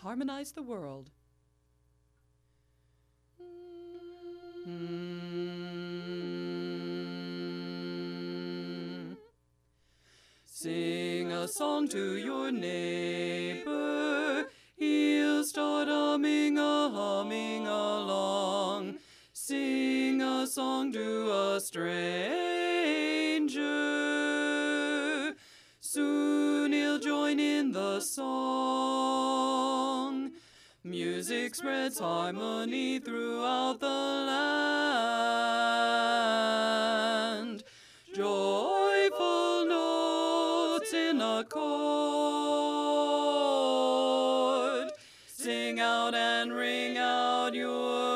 harmonize the world. Sing a song to your neighbor, he'll start humming along. Sing a song to a stranger, soon he'll join in the song. Music spreads harmony throughout the land. Joyful notes in a chord, sing out and ring out your